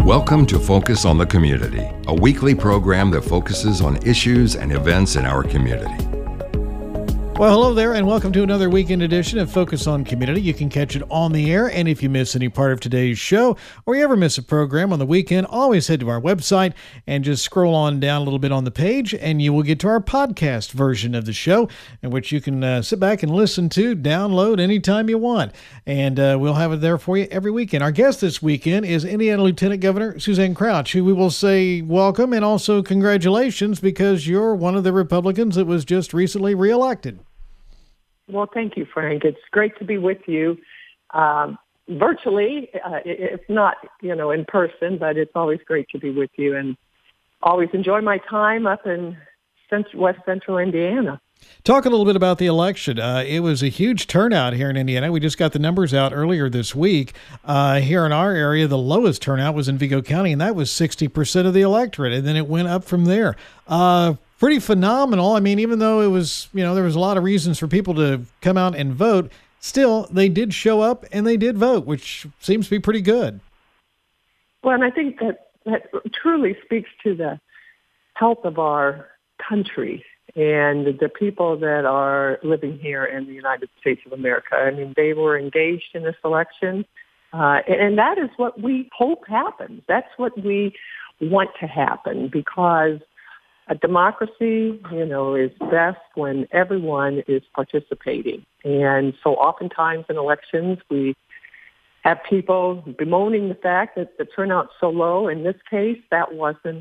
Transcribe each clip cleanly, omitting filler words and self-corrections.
Welcome to Focus on the Community, a weekly program that focuses on issues and events in our community. Well, hello there, and welcome to another weekend edition of Focus on Community. You can catch it on the air, and if you miss any part of today's show, or you ever miss a program on the weekend, always head to our website and just scroll on down a little bit on the page, and you will get to our podcast version of the show, in which you can sit back and listen to, download anytime you want. And we'll have it there for you every weekend. Our guest this weekend is Indiana Lieutenant Governor Suzanne Crouch, who we will say welcome and also congratulations because you're one of the Republicans that was just recently reelected. Well, thank you, Frank. It's great to be with you virtually, if not, in person, but it's always great to be with you and always enjoy my time up in West Central Indiana. Talk a little bit about the election. It was a huge turnout here in Indiana. We just got the numbers out earlier this week. Here in our area, the lowest turnout was in Vigo County, and that was 60% of the electorate, and then it went up from there. Pretty phenomenal. I mean, even though it was, there was a lot of reasons for people to come out and vote, still, they did show up and they did vote, which seems to be pretty good. Well, and I think that truly speaks to the health of our country and the people that are living here in the United States of America. I mean, they were engaged in this election, and that is what we hope happens. That's what we want to happen, because a democracy, is best when everyone is participating. And so oftentimes in elections, we have people bemoaning the fact that the turnout's so low. In this case, that isn't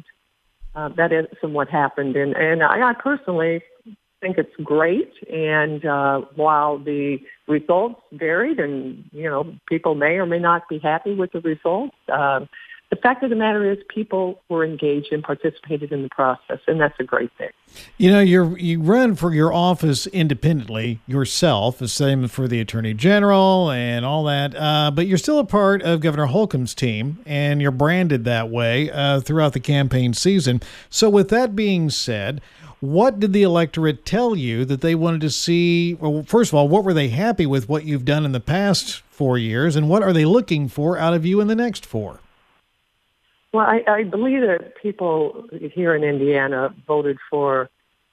what happened. And I personally think it's great. And while the results varied and, people may or may not be happy with the results, the fact of the matter is people were engaged and participated in the process, and that's a great thing. You run for your office independently yourself, the same for the Attorney General and all that, but you're still a part of Governor Holcomb's team, and you're branded that way throughout the campaign season. So with that being said, what did the electorate tell you that they wanted to see? Well, first of all, what were they happy with what you've done in the past 4 years, and what are they looking for out of you in the next 4? Well, I believe that people here in Indiana voted for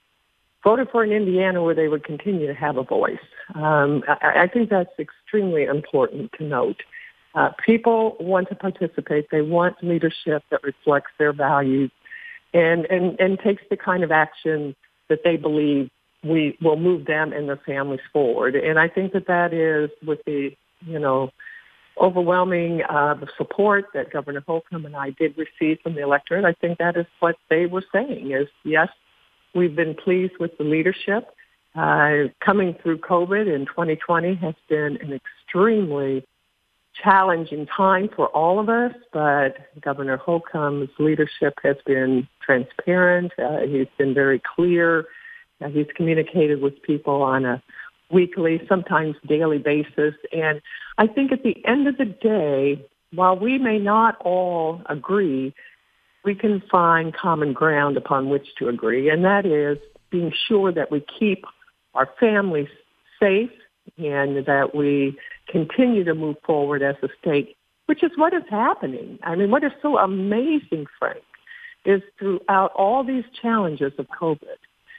an Indiana where they would continue to have a voice. I think that's extremely important to note. People want to participate. They want leadership that reflects their values and takes the kind of action that they believe will move them and their families forward. And I think that is with the, overwhelming support that Governor Holcomb and I did receive from the electorate. I think that is what they were saying is, yes, we've been pleased with the leadership. Coming through COVID in 2020 has been an extremely challenging time for all of us, but Governor Holcomb's leadership has been transparent. He's been very clear. He's communicated with people on a weekly, sometimes daily basis. And I think at the end of the day, while we may not all agree, we can find common ground upon which to agree. And that is being sure that we keep our families safe and that we continue to move forward as a state, which is what is happening. I mean, what is so amazing, Frank, is throughout all these challenges of COVID,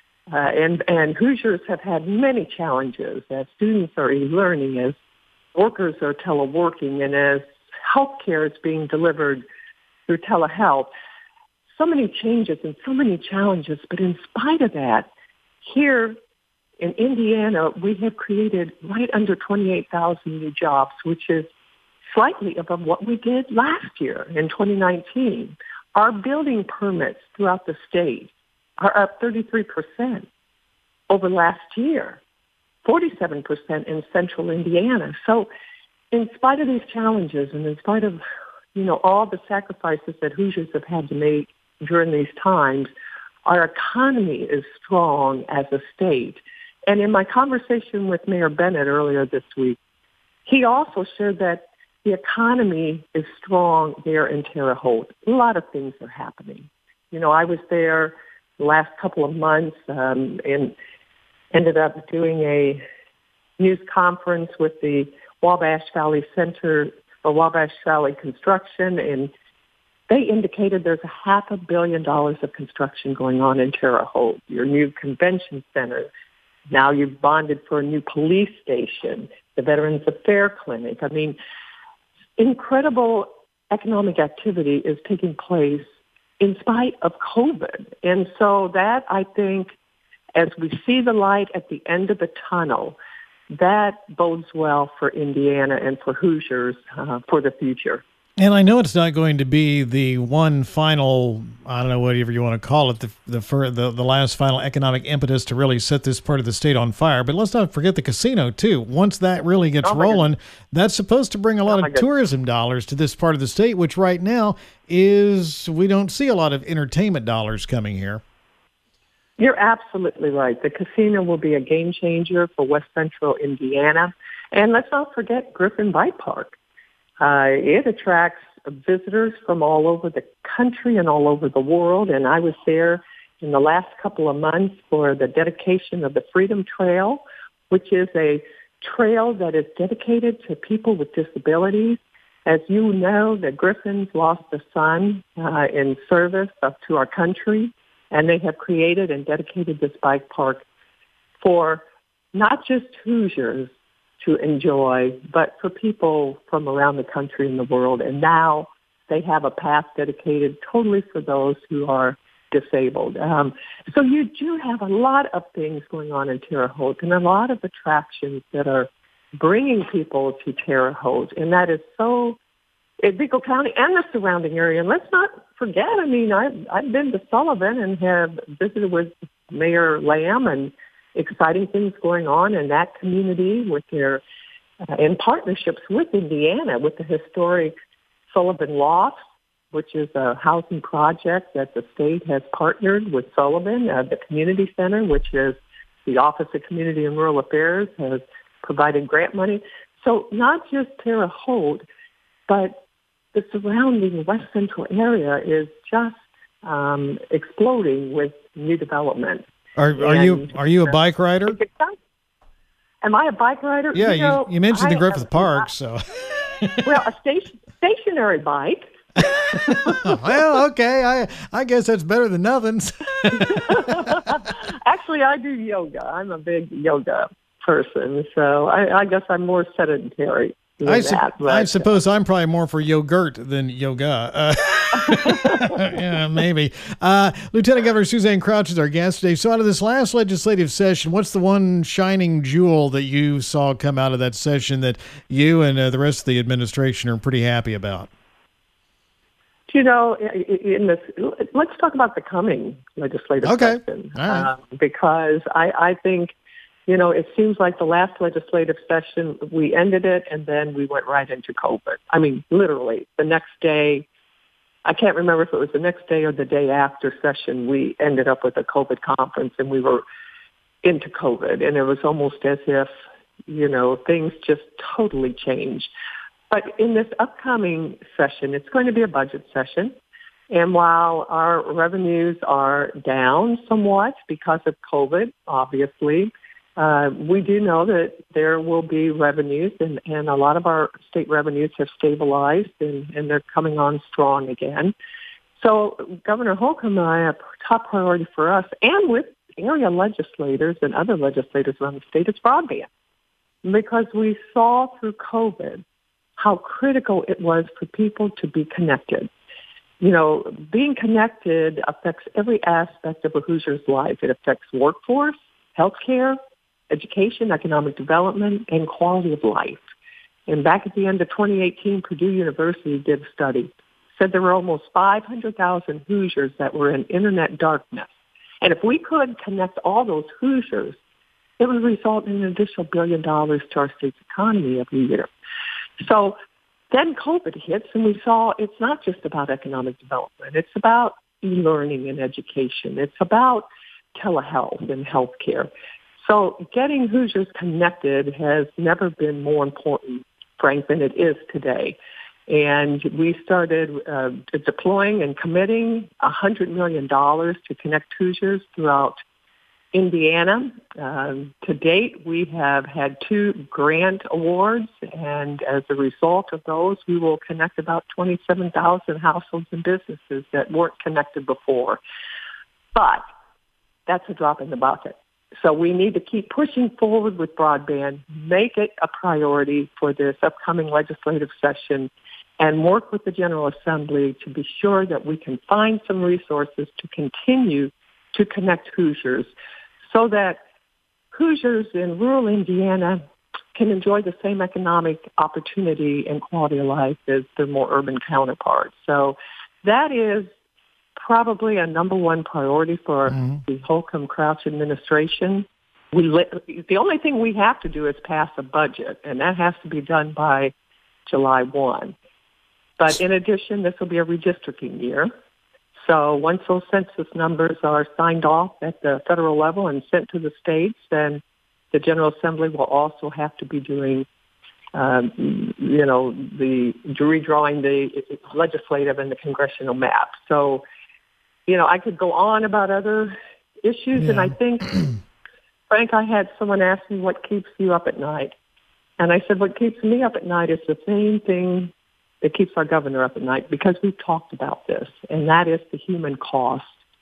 and Hoosiers have had many challenges as students are e-learning, as workers are teleworking, and as healthcare is being delivered through telehealth. So many changes and so many challenges, but in spite of that, here in Indiana, we have created right under 28,000 new jobs, which is slightly above what we did last year in 2019. Our building permits throughout the state are up 33% over last year, 47% in central Indiana. So in spite of these challenges and in spite of, all the sacrifices that Hoosiers have had to make during these times, our economy is strong as a state. And in my conversation with Mayor Bennett earlier this week, he also shared that the economy is strong there in Terre Haute. A lot of things are happening. I was there the last couple of months and ended up doing a news conference with the Wabash Valley Center for Wabash Valley Construction, and they indicated there's $500 million of construction going on in Terre Haute, your new convention center. Now you've bonded for a new police station, the Veterans Affairs Clinic. I mean, incredible economic activity is taking place in spite of COVID. And so that, I think, as we see the light at the end of the tunnel, that bodes well for Indiana and for Hoosiers for the future. And I know it's not going to be the one final, I don't know, whatever you want to call it, the last final economic impetus to really set this part of the state on fire. But let's not forget the casino, too. Once that really gets rolling, that's supposed to bring a lot of tourism dollars to this part of the state, which right now we don't see a lot of entertainment dollars coming here. You're absolutely right. The casino will be a game changer for West Central Indiana. And let's not forget Griffin Bike Park. It attracts visitors from all over the country and all over the world. And I was there in the last couple of months for the dedication of the Freedom Trail, which is a trail that is dedicated to people with disabilities. As you know, the Griffins lost a son in service to our country, and they have created and dedicated this bike park for not just Hoosiers to enjoy, but for people from around the country and the world. And now they have a path dedicated totally for those who are disabled. So you do have a lot of things going on in Terre Haute and a lot of attractions that are bringing people to Terre Haute. And that is so in Vigo County and the surrounding area. And let's not forget, I mean, I've been to Sullivan and have visited with Mayor Lamb, and exciting things going on in that community with their in partnerships with Indiana, with the historic Sullivan Lofts, which is a housing project that the state has partnered with Sullivan. The community center, which is the Office of Community and Rural Affairs, has provided grant money. So not just Terre Haute, but the surrounding West Central area is just exploding with new development. Are you a bike rider? Am I a bike rider? Yeah, you mentioned the Griffith Park, so. Well, a stationary bike. Well, okay, I guess that's better than nothing. Actually, I do yoga. I'm a big yoga person, so I guess I'm more sedentary. I suppose I'm probably more for yogurt than yoga. Yeah, maybe. Lieutenant Governor Suzanne Crouch is our guest today. So out of this last legislative session, what's the one shining jewel that you saw come out of that session that you and the rest of the administration are pretty happy about? You know, let's talk about the coming legislative session. All right. Because I think, you know, it seems like the last legislative session, we ended it, and then we went right into COVID. I mean, literally, the next day, I can't remember if it was the next day or the day after session, we ended up with a COVID conference, and we were into COVID. And it was almost as if, you know, things just totally changed. But in this upcoming session, it's going to be a budget session. And while our revenues are down somewhat because of COVID, obviously, we do know that there will be revenues, and a lot of our state revenues have stabilized, and they're coming on strong again. So Governor Holcomb and I, a top priority for us, and with area legislators and other legislators around the state, is broadband. Because we saw through COVID how critical it was for people to be connected. You know, being connected affects every aspect of a Hoosier's life. It affects workforce, healthcare, education, economic development, and quality of life. And back at the end of 2018, Purdue University did a study, said there were almost 500,000 Hoosiers that were in internet darkness. And if we could connect all those Hoosiers, it would result in an additional $1 billion to our state's economy every year. So then COVID hits, and we saw it's not just about economic development. It's about e-learning and education. It's about telehealth and healthcare. So getting Hoosiers connected has never been more important, Frank, than it is today. And we started deploying and committing $100 million to connect Hoosiers throughout Indiana, to date, we have had 2 grant awards, and as a result of those, we will connect about 27,000 households and businesses that weren't connected before. But that's a drop in the bucket. So we need to keep pushing forward with broadband, make it a priority for this upcoming legislative session, and work with the General Assembly to be sure that we can find some resources to continue to connect Hoosiers so that Hoosiers in rural Indiana can enjoy the same economic opportunity and quality of life as their more urban counterparts. So that is probably a number one priority for the Holcomb-Crouch administration. The only thing we have to do is pass a budget, and that has to be done by July 1. But in addition, this will be a redistricting year. So once those census numbers are signed off at the federal level and sent to the states, then the General Assembly will also have to be doing, the redrawing the legislative and the congressional map. So, I could go on about other issues, and I think, Frank, I had someone ask me what keeps you up at night. And I said, what keeps me up at night is the same thing that keeps our governor up at night, because we've talked about this, and that is the human cost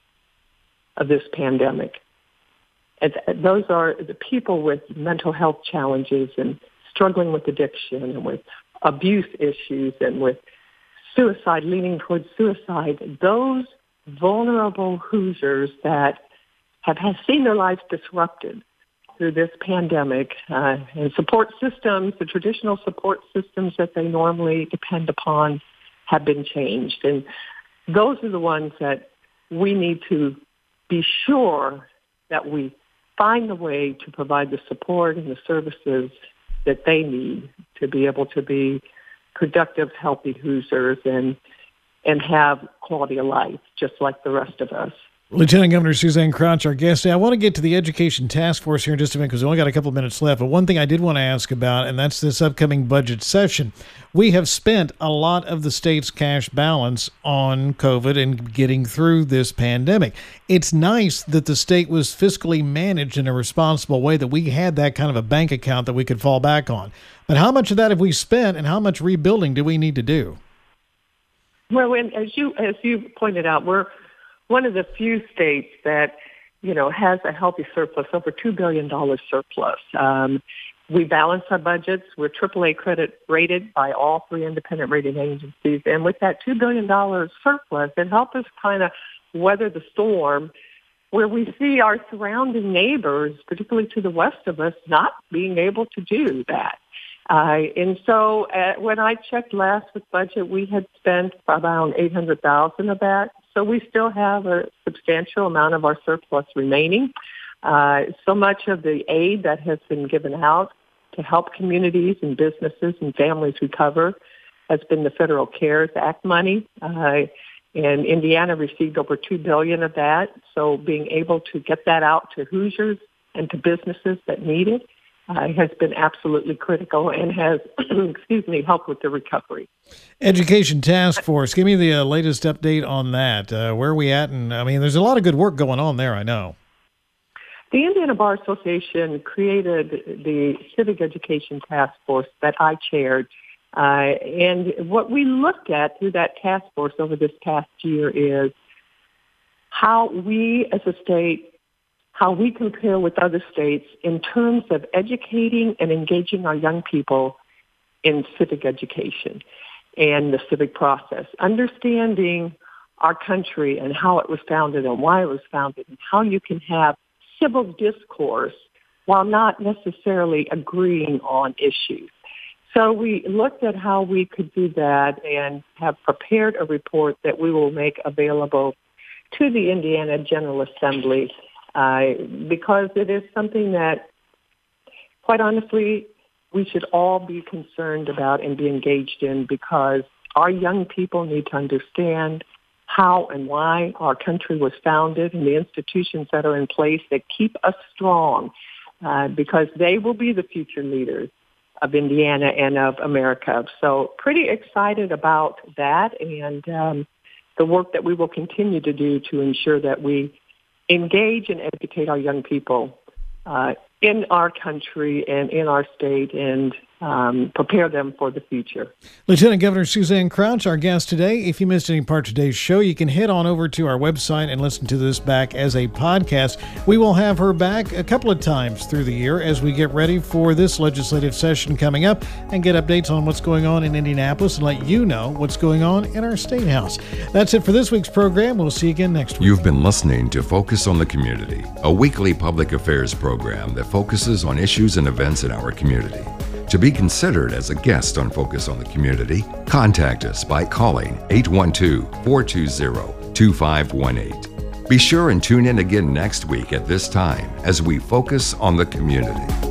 of this pandemic. And those are the people with mental health challenges and struggling with addiction and with abuse issues and with suicide, leaning towards suicide. Those vulnerable Hoosiers that have seen their lives disrupted through this pandemic, and support systems, the traditional support systems that they normally depend upon, have been changed. And those are the ones that we need to be sure that we find a way to provide the support and the services that they need to be able to be productive, healthy Hoosiers and have quality of life just like the rest of us. Lieutenant Governor Suzanne Crouch, our guest. I want to get to the Education Task Force here in just a minute because we only got a couple of minutes left. But one thing I did want to ask about, and that's this upcoming budget session. We have spent a lot of the state's cash balance on COVID and getting through this pandemic. It's nice that the state was fiscally managed in a responsible way, that we had that kind of a bank account that we could fall back on. But how much of that have we spent, and how much rebuilding do we need to do? Well, as you pointed out, we're one of the few states that, has a healthy surplus, over $2 billion surplus. We balance our budgets. We're AAA credit rated by all 3 independent rating agencies. And with that $2 billion surplus, it helped us kind of weather the storm where we see our surrounding neighbors, particularly to the west of us, not being able to do that. And so when I checked last with budget, we had spent around $800,000 of that. So we still have a substantial amount of our surplus remaining. So much of the aid that has been given out to help communities and businesses and families recover has been the Federal CARES Act money. And Indiana received over $2 billion of that. So being able to get that out to Hoosiers and to businesses that need it has been absolutely critical and has, helped with the recovery. Education Task Force, give me the latest update on that. Where are we at? And there's a lot of good work going on there, I know. The Indiana Bar Association created the Civic Education Task Force that I chaired. And what we looked at through that task force over this past year is how we as a state, how we compare with other states in terms of educating and engaging our young people in civic education and the civic process, understanding our country and how it was founded and why it was founded, and how you can have civil discourse while not necessarily agreeing on issues. So we looked at how we could do that and have prepared a report that we will make available to the Indiana General Assembly, because it is something that, quite honestly, we should all be concerned about and be engaged in, because our young people need to understand how and why our country was founded and the institutions that are in place that keep us strong, because they will be the future leaders of Indiana and of America. So pretty excited about that and the work that we will continue to do to ensure that we engage and educate our young people in our country and in our state and prepare them for the future. Lieutenant Governor Suzanne Crouch, our guest today. If you missed any part of today's show, you can head on over to our website and listen to this back as a podcast. We will have her back a couple of times through the year as we get ready for this legislative session coming up and get updates on what's going on in Indianapolis and let you know what's going on in our State House. That's it for this week's program. We'll see you again next week. You've been listening to Focus on the Community, a weekly public affairs program that focuses on issues and events in our community. To be considered as a guest on Focus on the Community, contact us by calling 812-420-2518. Be sure and tune in again next week at this time as we focus on the community.